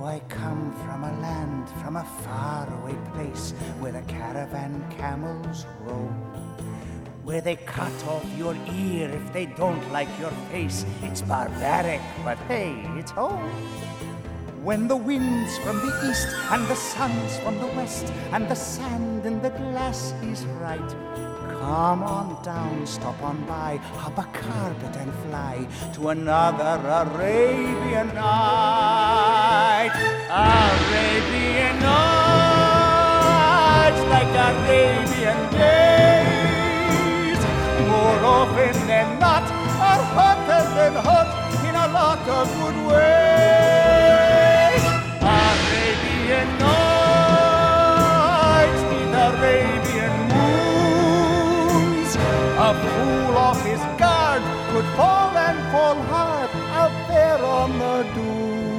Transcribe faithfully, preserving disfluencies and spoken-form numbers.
I come from a land, from a faraway place, where the caravan camels roam, where they cut off your ear if they don't like your face. It's barbaric, but hey, it's home. When the wind's from the east and the sun's from the west and the sand in the glass is right, come on down, stop on by, hop a carpet and fly to another Arabian night. Arabian nights like Arabian days, more often than not, are hotter than hot in a lot of good ways. Arabian nights need Arabian moons. A fool off his guard could fall and fall hard out there on the dunes.